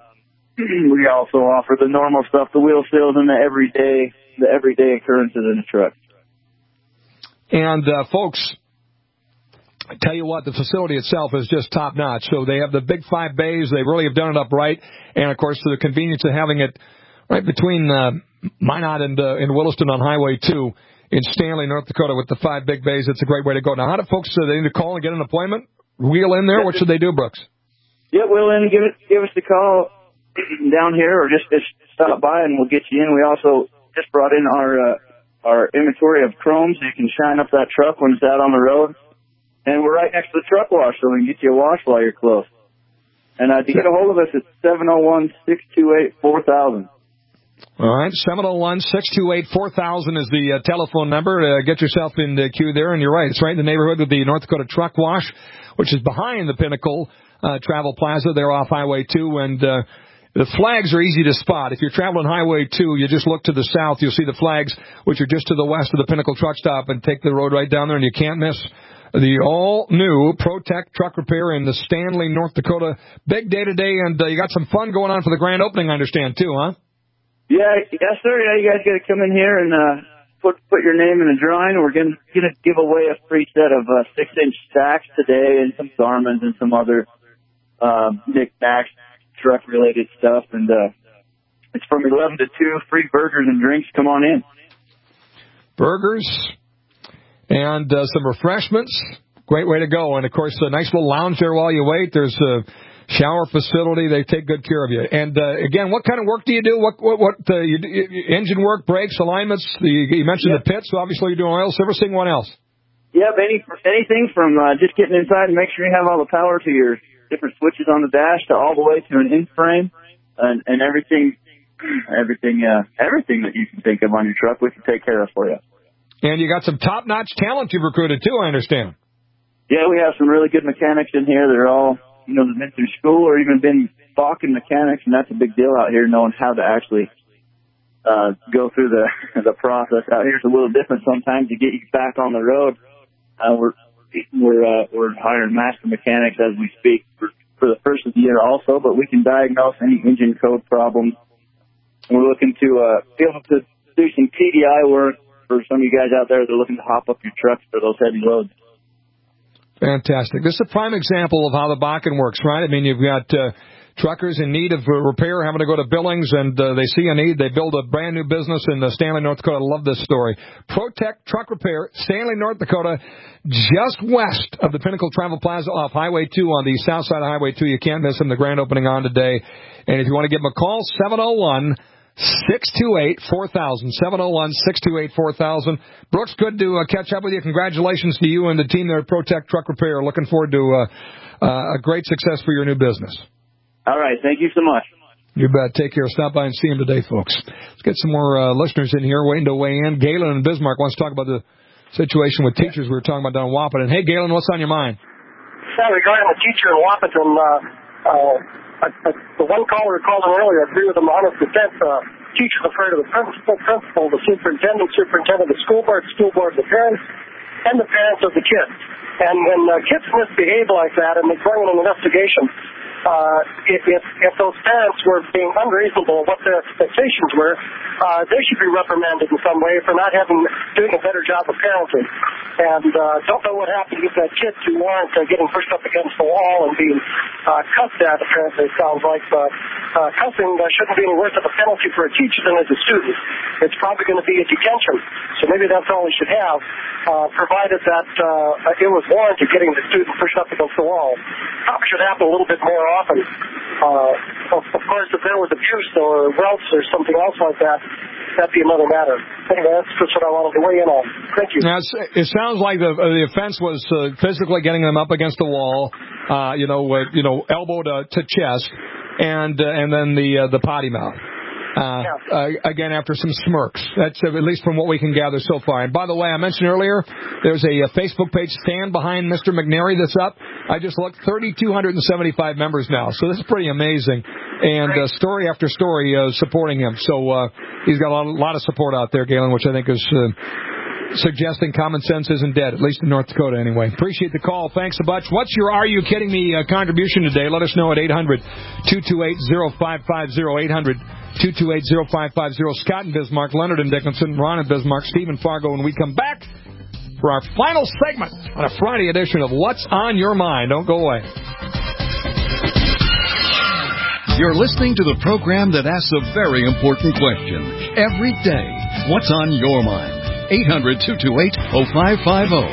we also offer the normal stuff, the wheel seals, and the everyday the everyday occurrences in a truck. And uh, folks, I tell you what, the facility itself is just top-notch. So they have the big five bays. They really have done it up right. And, of course, the convenience of having it right between uh, Minot and, uh, and Williston on Highway two in Stanley, North Dakota, with the five big bays. It's a great way to go. Now, how do folks, uh, they need to call and get an appointment? Wheel in there? What should they do, Brooks? Yeah, wheel in and give, it, give us a call down here, or just, just stop by and we'll get you in. We also just brought in our uh, our inventory of chrome so you can shine up that truck when it's out on the road. And we're right next to the truck wash, so we can get you a wash while you're close. And uh, to get a hold of us, it's seven oh one, six two eight, four thousand. All right, seven oh one, six two eight, four thousand is the uh, telephone number. Uh, get yourself in the queue there, and you're right. It's right in the neighborhood of the North Dakota Truck Wash, which is behind the Pinnacle uh, Travel Plaza. They're off Highway two, and uh, the flags are easy to spot. If you're traveling Highway two, you just look to the south. You'll see the flags, which are just to the west of the Pinnacle Truck Stop, and take the road right down there, and you can't miss the all-new ProTech Truck Repair in the Stanley, North Dakota. Big day today, and uh, you got some fun going on for the grand opening, I understand, too, huh? Yeah, yes, sir. Yeah, you guys got to come in here and uh, put put your name in the drawing. We're going to give away a free set of uh, six-inch stacks today and some Garmins and some other uh, knick-knacks, truck-related stuff. And uh, it's from eleven to two, free burgers and drinks. Come on in. Burgers and uh, some refreshments. Great way to go. And, of course, a nice little lounge there while you wait. There's a shower facility. They take good care of you. And, uh, again, what kind of work do you do? What, what, what uh, you, you, engine work, brakes, alignments? The, you mentioned yep. the pits. So obviously, you're doing oil servicing. What else? Yep, any, anything from uh, just getting inside and make sure you have all the power to your different switches on the dash to all the way to an in-frame and, and everything, everything, uh, everything that you can think of on your truck, we can take care of for you. And you got some top-notch talent you've recruited, too, I understand. Yeah, we have some really good mechanics in here. They're all, you know, they've been through school or even been balking mechanics, and that's a big deal out here, knowing how to actually uh, go through the the process. Out here is a little different sometimes to get you back on the road. Uh, we're we're uh, we're hiring master mechanics as we speak for, for the first of the year also, but we can diagnose any engine code problems. And we're looking to uh, be able to do some T D I work for some of you guys out there that are looking to hop up your trucks for those heavy loads. Fantastic. This is a prime example of how the Bakken works, right? I mean, you've got uh, truckers in need of repair having to go to Billings, and uh, they see a need. They build a brand-new business in uh, Stanley, North Dakota. I love this story. ProTech Truck Repair, Stanley, North Dakota, just west of the Pinnacle Travel Plaza off Highway two on the south side of Highway two. You can't miss them. The grand opening on today. And if you want to give them a call, seven oh one, six two eight, four thousand, seven oh one, six two eight, four thousand. Brooks, good to uh, catch up with you. Congratulations to you and the team there at ProTech Truck Repair. Looking forward to uh, uh, a great success for your new business. All right. Thank you so much. You bet. Take care. Stop by and see him today, folks. Let's get some more uh, listeners in here waiting to weigh in. Galen in Bismarck wants to talk about the situation with teachers we were talking about down in Wahpeton. Hey, Galen, what's on your mind? Yeah, regarding the teacher in Wahpeton, uh, uh, I, I, the one caller who called in earlier, I agree with him one hundred percent. Uh, teachers afraid of the principal, principal, the superintendent, superintendent of the school board, school board, the parents, and the parents of the kids. And when uh, kids misbehave like that and they bring in an investigation, uh, if, if, if those parents were being unreasonable what their expectations were, uh, they should be reprimanded in some way for not having doing a better job of parenting. And uh, don't know what happened with that kid who weren't uh, getting pushed up against the wall and being uh, cussed at, apparently, it sounds like. But uh, cussing uh, shouldn't be any worse of a penalty for a teacher than as a student. It's probably going to be a detention. So maybe that's all we should have, uh, provided that uh, it was warranted getting the student pushed up against the wall. Probably should happen a little bit more often. Uh, of, of course, if there was abuse or welts or something else like that, that'd be another matter. Anyway, that's just what I wanted to weigh in on. Thank you. Now, it sounds like the the offense was uh, physically getting them up against the wall, uh, you know, uh, you know, elbow to, to chest, and uh, and then the uh, the potty mouth. Uh, uh, again, after some smirks. That's uh, at least from what we can gather so far. And by the way, I mentioned earlier, there's a, a Facebook page, Stand Behind Mister McNary, that's up. I just looked, three thousand two hundred seventy-five members now. So this is pretty amazing. And uh, story after story uh, supporting him. So uh, he's got a lot, a lot of support out there, Galen, which I think is uh, suggesting common sense isn't dead, at least in North Dakota anyway. Appreciate the call. Thanks a bunch. What's your Are You Kidding Me uh, contribution today? Let us know at eight hundred, two two eight, oh five five oh, eight hundred, two two eight, oh five five oh. Scott in Bismarck, Leonard in Dickinson, Ron in Bismarck, Steve in Fargo, and we come back for our final segment on a Friday edition of What's on Your Mind. Don't go away. You're listening to the program that asks a very important question every day. What's on your mind? eight hundred, two two eight, oh five five oh.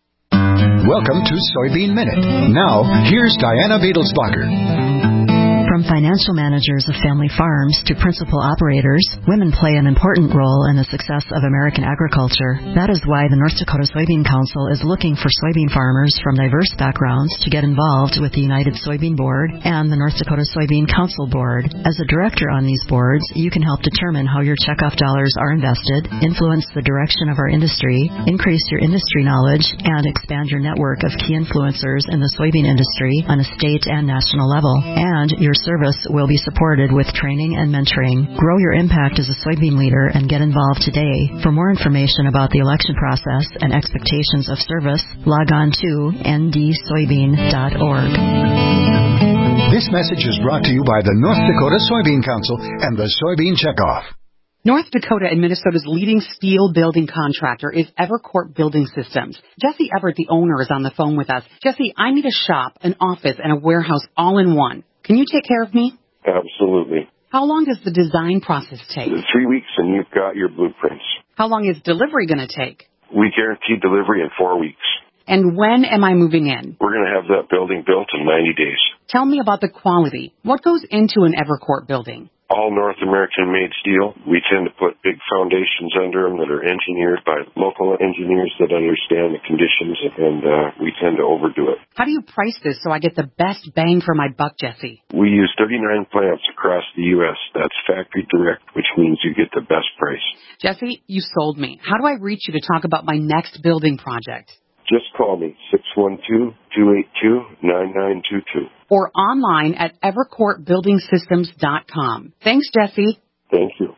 Welcome to Soybean Minute. Now, here's Diana Beadlesbacher. From financial managers of family farms to principal operators, women play an important role in the success of American agriculture. That is why the North Dakota Soybean Council is looking for soybean farmers from diverse backgrounds to get involved with the United Soybean Board and the North Dakota Soybean Council Board. As a director on these boards, you can help determine how your checkoff dollars are invested, influence the direction of our industry, increase your industry knowledge, and expand your network of key influencers in the soybean industry on a state and national level. And your service will be supported with training and mentoring. Grow your impact as a soybean leader and get involved today. For more information about the election process and expectations of service, log on to n d soybean dot org. This message is brought to you by the North Dakota Soybean Council and the Soybean Checkoff. North Dakota and Minnesota's leading steel building contractor is Evercourt Building Systems. Jesse Everett, the owner, is on the phone with us. Jesse, I need a shop, an office, and a warehouse all in one. Can you take care of me? Absolutely. How long does the design process take? Three weeks and you've got your blueprints. How long is delivery going to take? We guarantee delivery in four weeks. And when am I moving in? We're going to have that building built in ninety days. Tell me about the quality. What goes into an Evercourt building? All North American-made steel. We tend to put big foundations under them that are engineered by local engineers that understand the conditions, and uh, we tend to overdo it. How do you price this so I get the best bang for my buck, Jesse? We use thirty-nine plants across the U S That's factory direct, which means you get the best price. Jesse, you sold me. How do I reach you to talk about my next building project? Just call me, six one two, two eight two, nine nine two two. Or online at evercourt building systems dot com. Thanks, Jesse. Thank you.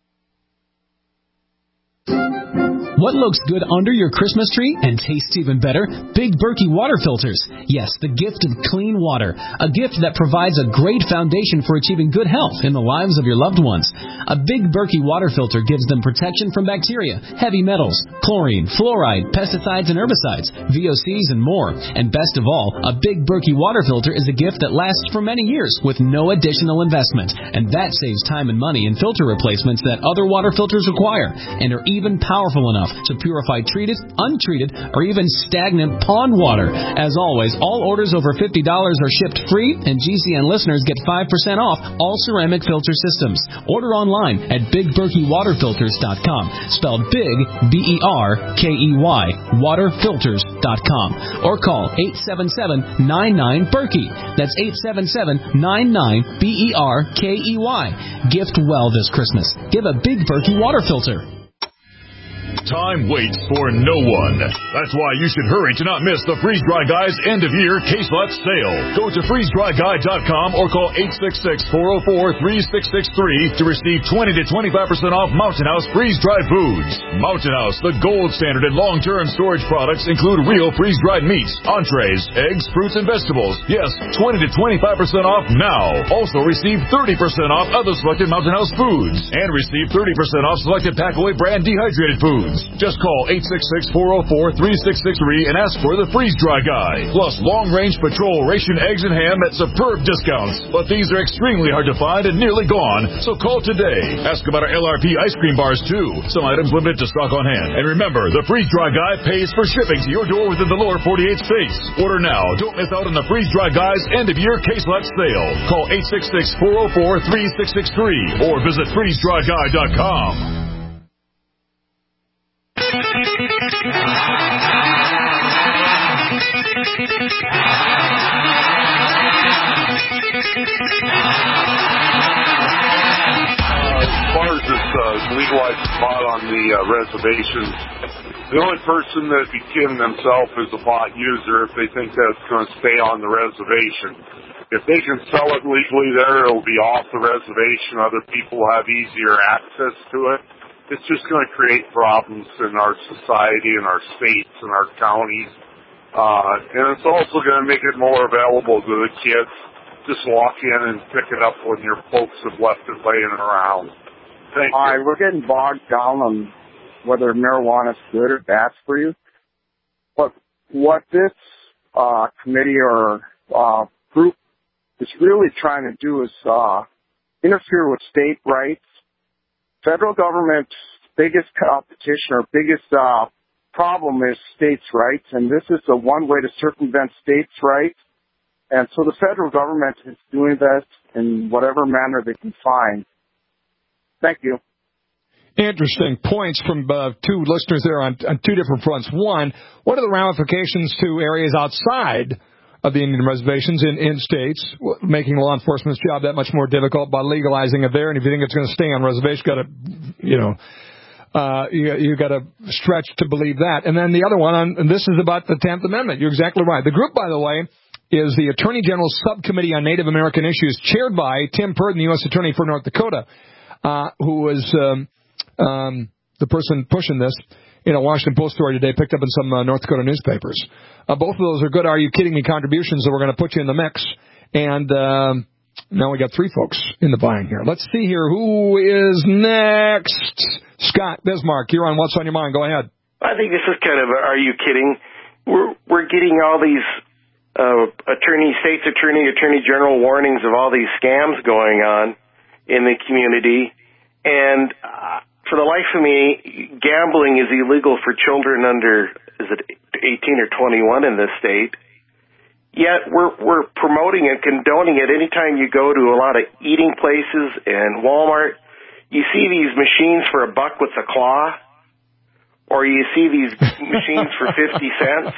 What looks good under your Christmas tree and tastes even better? Big Berkey water filters. Yes, the gift of clean water. A gift that provides a great foundation for achieving good health in the lives of your loved ones. A Big Berkey water filter gives them protection from bacteria, heavy metals, chlorine, fluoride, pesticides and herbicides, V O Cs and more. And best of all, a Big Berkey water filter is a gift that lasts for many years with no additional investment. And that saves time and money in filter replacements that other water filters require and are even powerful enough to purify treated, untreated, or even stagnant pond water. As always, all orders over fifty dollars are shipped free, and G C N listeners get five percent off all ceramic filter systems. Order online at big berkey water filters dot com, spelled big, B E R K E Y, water filters dot com, or call eight seven seven, nine nine, Berkey. That's eight seven seven, nine nine, B E R K E Y. Gift well this Christmas. Give a Big Berkey water filter. Time waits for no one. That's why you should hurry to not miss the Freeze Dry Guy's end-of-year case lot sale. Go to freeze dry guy dot com or call eight six six, four oh four, three six six three to receive twenty to twenty-five percent off Mountain House freeze-dried foods. Mountain House, the gold standard in long-term storage products, include real freeze-dried meats, entrees, eggs, fruits, and vegetables. Yes, twenty to twenty-five percent off now. Also receive thirty percent off other selected Mountain House foods and receive thirty percent off selected Packaway brand dehydrated foods. Just call eight six six, four oh four, three six six three and ask for the Freeze Dry Guy. Plus long-range patrol ration eggs and ham at superb discounts. But these are extremely hard to find and nearly gone, so call today. Ask about our L R P ice cream bars, too. Some items limited to stock on hand. And remember, the Freeze Dry Guy pays for shipping to your door within the lower forty-eight states. Order now. Don't miss out on the Freeze Dry Guy's end-of-year case lot sale. Call eight six six, four oh four, three six six three or visit freeze dry guy dot com. As far as this uh, legalized pot on the uh, reservations, the only person that became themselves is a pot user if they think that's going to stay on the reservation. If they can sell it legally there, it'll be off the reservation. Other people have easier access to it. It's just going to create problems in our society, in our states, and our counties. Uh, and it's also going to make it more available to the kids. Just walk in and pick it up when your folks have left it laying around. Thank All you. right, we're getting bogged down on whether marijuana is good or bad for you. But what this uh, committee or uh, group is really trying to do is uh, interfere with state rights. Federal government's biggest competition or biggest uh, problem is states' rights, and this is the one way to circumvent states' rights. And so the federal government is doing this, in whatever manner they can find. Thank you. Interesting points from uh, two listeners there on, on two different fronts. One, what are the ramifications to areas outside of the Indian reservations in, in states, making law enforcement's job that much more difficult by legalizing it there? And if you think it's going to stay on reservation, got to, you know, uh, you, you got to stretch to believe that. And then the other one, on, and this is about the tenth Amendment. You're exactly right. The group, by the way, is the Attorney General's Subcommittee on Native American Issues, chaired by Tim Purdon, the U S Attorney for North Dakota, uh, who was um, um, the person pushing this. In a Washington Post story today, picked up in some uh, North Dakota newspapers. Uh, both of those are good Are You Kidding Me contributions, so we're going to put you in the mix. And um, now we got three folks in the bind here. Let's see here. Who is next? Scott Bismarck, you're on What's on Your Mind. Go ahead. I think this is kind of a Are You Kidding? We're, we're getting all these uh, attorney, state's attorney, attorney general warnings of all these scams going on in the community. And uh, for the life of me, gambling is illegal for children under, is it eighteen or twenty-one in this state? Yet we're we're promoting it, condoning it. Anytime you go to a lot of eating places and Walmart, you see these machines for a buck with a claw, or you see these machines for fifty cents.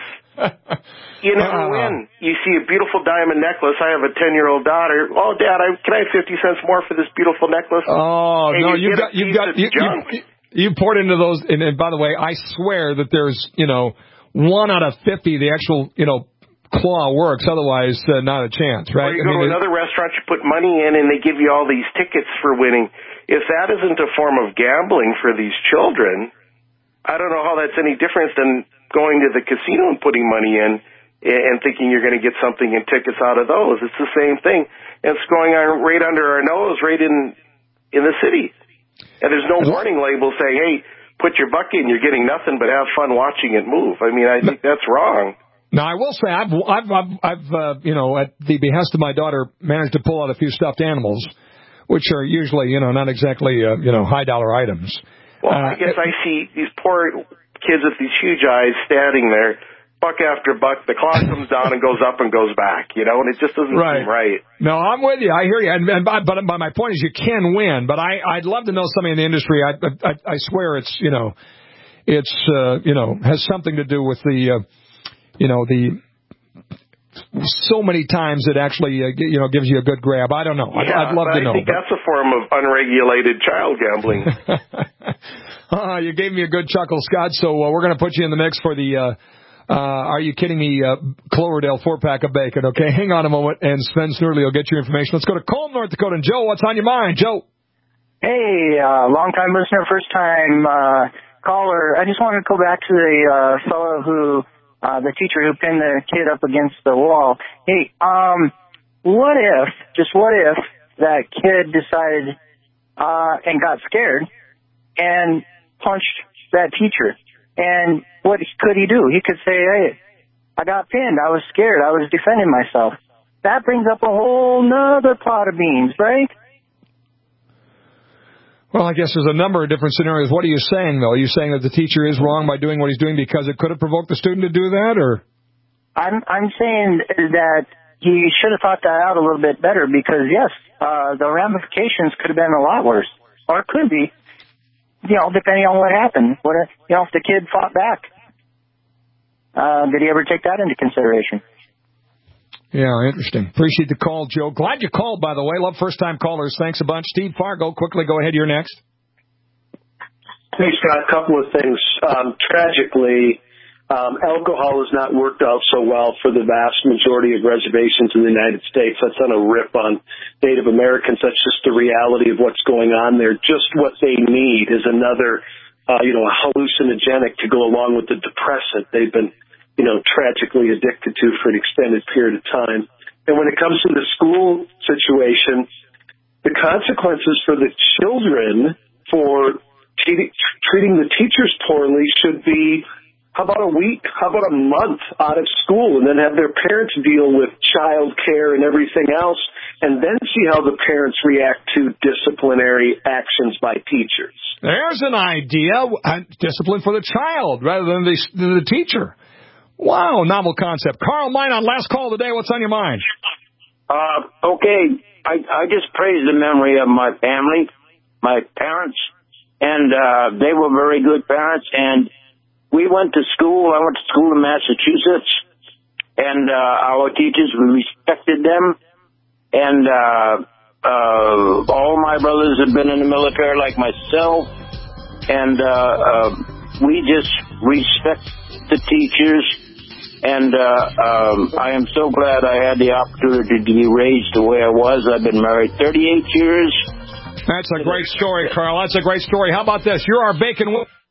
You never win. You see a beautiful diamond necklace. I have a ten-year-old daughter. Oh, Dad, I, can I have fifty cents more for this beautiful necklace? Oh, and no, you you've got, you've got, you, you, you poured into those. And, and by the way, I swear that there's, you know, one out of fifty, the actual, you know, claw works. Otherwise, uh, not a chance, right? Or you I go mean, to another restaurant, you put money in, and they give you all these tickets for winning. If that isn't a form of gambling for these children, I don't know how that's any different than going to the casino and putting money in and thinking you're going to get something in tickets out of those. It's the same thing. And it's going on right under our nose, right in in the city. And there's no warning label saying, hey, put your buck in, you're getting nothing, but have fun watching it move. I mean, I think that's wrong. Now, I will say, I've, I've, I've, I've uh, you know, at the behest of my daughter, managed to pull out a few stuffed animals, which are usually, you know, not exactly, uh, you know, high-dollar items. Well, uh, I guess I see these poor kids with these huge eyes standing there, buck after buck. The clock comes down and goes up and goes back, you know, and it just doesn't right. seem right. No, I'm with you. I hear you. And, and by, but, but my point is, you can win. But I, I'd love to know somebody in the industry. I, I, I swear it's, you know, it's, uh, you know, has something to do with the, uh, you know, the. So many times it actually, uh, you know, gives you a good grab. I don't know. I'd, yeah, I'd love but to know. I think but... that's a form of unregulated child gambling. uh, you gave me a good chuckle, Scott. So uh, we're going to put you in the mix for the, uh, uh, are you kidding me, uh, Cloverdale four-pack of bacon, okay? Hang on a moment, and Sven Snurley will get your information. Let's go to Colm, North Dakota. And Joe, what's on your mind? Joe. Hey, uh, long-time listener, first-time uh, caller. I just wanted to go back to the uh, fellow who... Uh, the teacher who pinned the kid up against the wall. Hey, um, what if, just what if that kid decided, uh, and got scared and punched that teacher? And what could he do? He could say, hey, I got pinned. I was scared. I was defending myself. That brings up a whole nother pot of beans, right? Well, I guess there's a number of different scenarios. What are you saying, though? Are you saying that the teacher is wrong by doing what he's doing because it could have provoked the student to do that, or? I'm I'm saying that he should have thought that out a little bit better because, yes, uh, the ramifications could have been a lot worse, or it could be, you know, depending on what happened. What if, you know, if the kid fought back, uh, did he ever take that into consideration? Yeah, interesting. Appreciate the call, Joe. Glad you called, by the way. Love first-time callers. Thanks a bunch. Steve Fargo, quickly go ahead. You're next. Hey, Scott, a couple of things. Um, tragically, um, alcohol has not worked out so well for the vast majority of reservations in the United States. That's not a rip on Native Americans. That's just the reality of what's going on there. Just what they need is another, uh, you know, a hallucinogenic to go along with the depressant they've been you know, tragically addicted to for an extended period of time. And when it comes to the school situation, the consequences for the children for t- treating the teachers poorly should be, how about a week, how about a month out of school, and then have their parents deal with child care and everything else, and then see how the parents react to disciplinary actions by teachers. There's an idea. Discipline for the child rather than the, the teacher. Wow, novel concept. Carl Minot, last call of the day. What's on your mind? Uh, okay, I, I just praise the memory of my family, my parents, and uh, they were very good parents. And we went to school. I went to school in Massachusetts, and uh, our teachers, we respected them. And uh, uh, all my brothers have been in the military like myself, and uh, uh, we just respect the teachers. And uh, um, I am so glad I had the opportunity to be raised the way I was. I've been married thirty-eight years. That's a great story, Carl. That's a great story. How about this? You're our bacon.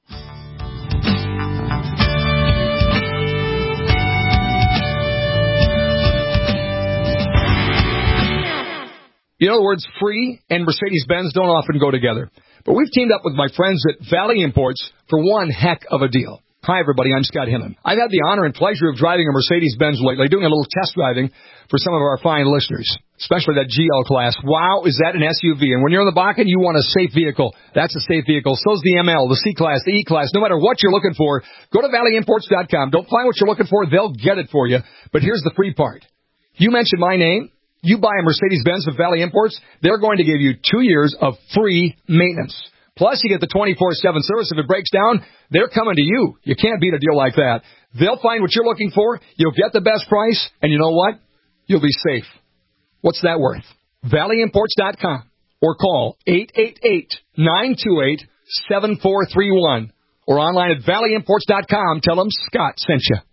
You know, the words free and Mercedes-Benz don't often go together. But we've teamed up with my friends at Valley Imports for one heck of a deal. Hi, everybody. I'm Scott Hinnon. I've had the honor and pleasure of driving a Mercedes-Benz lately, doing a little test driving for some of our fine listeners, especially that G L class. Wow, is that an S U V? And when you're in the Bakken, you want a safe vehicle. That's a safe vehicle. So's the M L, the C class, the E class. No matter what you're looking for, go to valley imports dot com. Don't find what you're looking for. They'll get it for you. But here's the free part. You mention my name. You buy a Mercedes-Benz with Valley Imports, they're going to give you two years of free maintenance. Plus, you get the twenty-four seven service. If it breaks down, they're coming to you. You can't beat a deal like that. They'll find what you're looking for. You'll get the best price. And you know what? You'll be safe. What's that worth? valley imports dot com or call eight eight eight, nine two eight, seven four three one or online at valley imports dot com. Tell them Scott sent you.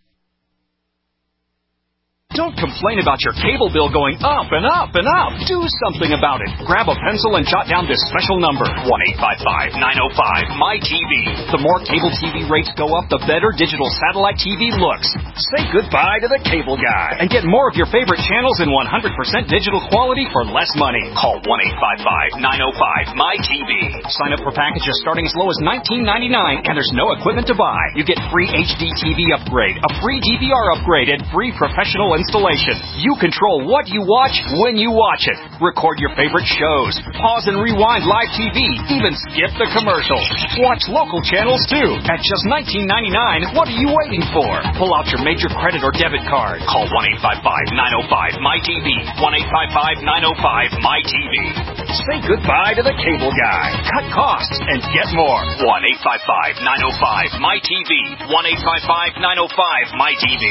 Don't complain about your cable bill going up and up and up. Do something about it. Grab a pencil and jot down this special number, one eight five five, nine oh five, M Y T V. The more cable T V rates go up, the better digital satellite T V looks. Say goodbye to the cable guy and get more of your favorite channels in one hundred percent digital quality for less money. Call one eight five five, nine oh five, M Y T V. Sign up for packages starting as low as nineteen ninety-nine, and there's no equipment to buy. You get free H D T V upgrade, a free D V R upgrade, and free professional installation. You control what you watch when you watch it. Record your favorite shows. Pause and rewind live T V. Even skip the commercials. Watch local channels too. At just nineteen ninety-nine, what are you waiting for? Pull out your major credit or debit card. Call one eight five five, nine oh five, M Y T V. one eight five five, nine oh five, M Y T V. Say goodbye to the cable guy. Cut costs and get more. one eight five five, nine oh five, M Y T V. one eight five five, nine oh five, M Y T V.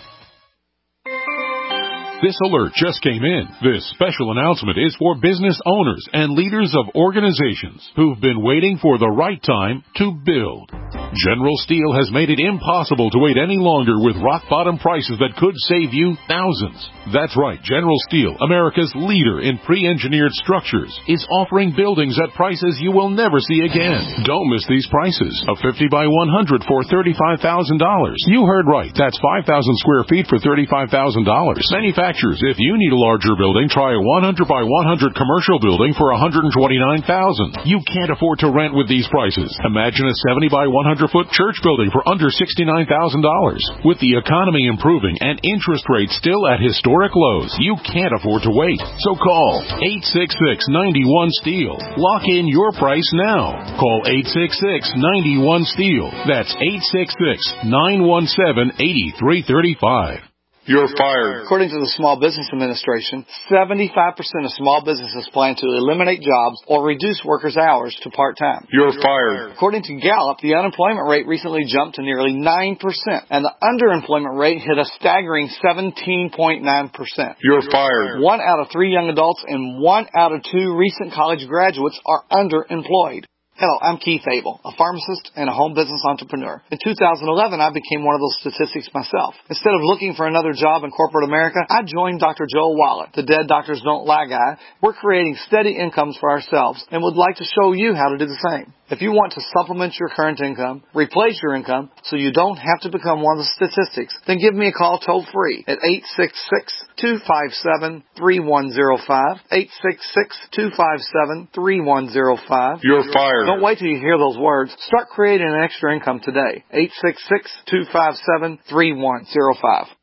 This alert just came in. This special announcement is for business owners and leaders of organizations who've been waiting for the right time to build. General Steel has made it impossible to wait any longer with rock-bottom prices that could save you thousands. That's right, General Steel, America's leader in pre-engineered structures, is offering buildings at prices you will never see again. Don't miss these prices. A fifty by one hundred for thirty-five thousand dollars. You heard right. That's five thousand square feet for thirty-five thousand dollars. Manufacturers, if you need a larger building, try a one hundred by one hundred commercial building for one hundred twenty-nine thousand dollars. You can't afford to rent with these prices. Imagine a seventy by one hundred foot church building for under sixty-nine thousand dollars. With the economy improving and interest rates still at historic lows, you can't afford to wait. So call eight six six, nine one, STEEL. Lock in your price now. Call eight six six, nine one, STEEL. That's eight six six, nine one seven, eight three three five. You're fired. According to the Small Business Administration, seventy-five percent of small businesses plan to eliminate jobs or reduce workers' hours to part-time. You're fired. According to Gallup, the unemployment rate recently jumped to nearly nine percent, and the underemployment rate hit a staggering seventeen point nine percent. You're fired. One out of three young adults and one out of two recent college graduates are underemployed. Hello, I'm Keith Abel, a pharmacist and a home business entrepreneur. In two thousand eleven, I became one of those statistics myself. Instead of looking for another job in corporate America, I joined Doctor Joel Wallach, the Dead Doctors Don't Lie guy. We're creating steady incomes for ourselves and would like to show you how to do the same. If you want to supplement your current income, replace your income, so you don't have to become one of the statistics, then give me a call toll-free at eight six six, two five seven, three one zero five, eight six six, two five seven, three one zero five. You're fired. Don't wait till you hear those words. Start creating an extra income today. eight six six, two five seven, three one zero five.